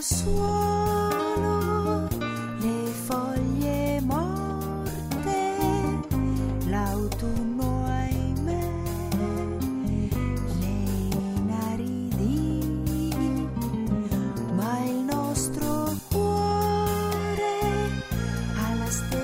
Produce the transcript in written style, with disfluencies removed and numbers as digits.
suolo, le foglie morte, l'autunno ahimè, le inaridi, ma il nostro cuore ha la stella